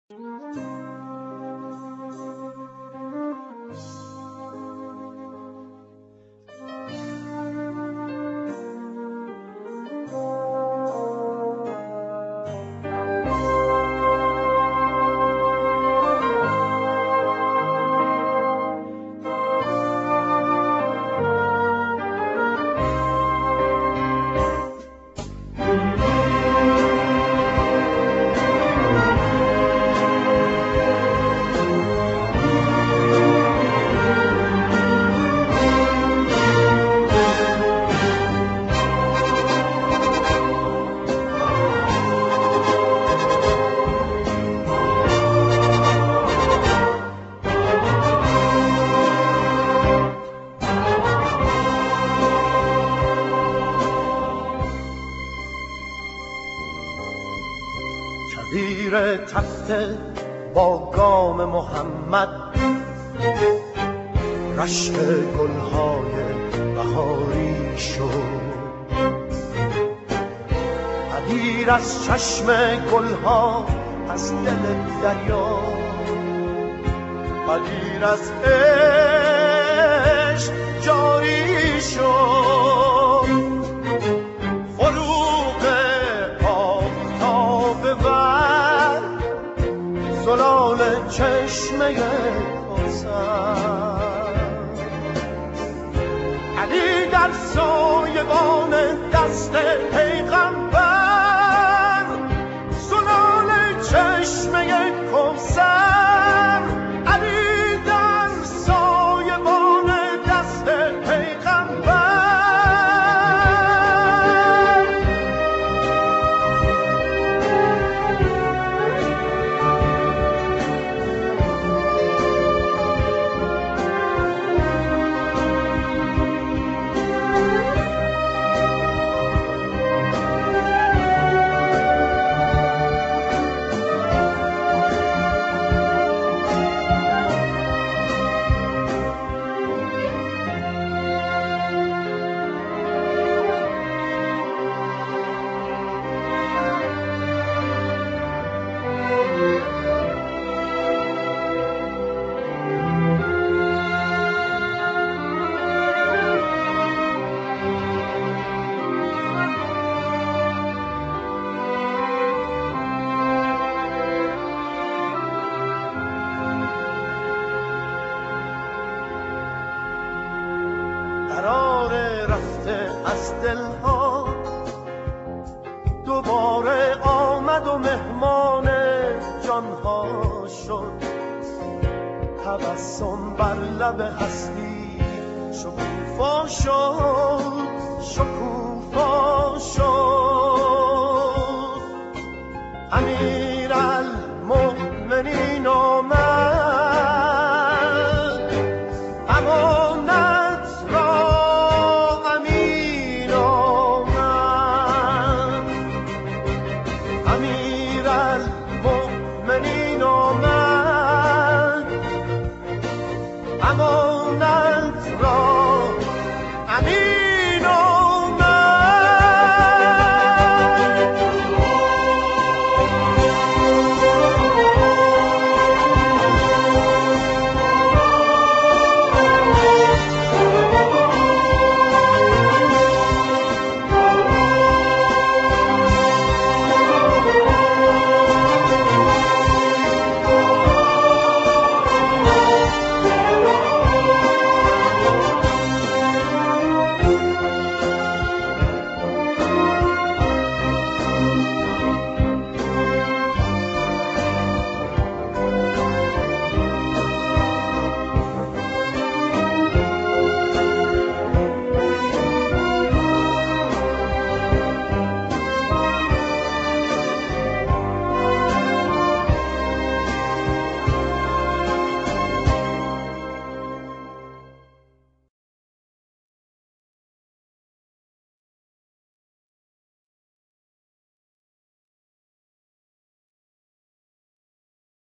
زیر تخت با گام محمد رشک گلهای بهاری شد. عبیر از چشم گلها از دل دریا، عبیر از عشق جاری شد. فروغ آفتاب ور زلال چشمه کوثر، علی در سایبان دست پیغمبر زلال چشمه کوثر، علی در سایبان دست پیغمبر. از دلها دوباره آمد و مهمان جانها شد. تبسم بر لب هستی شکوفا شد.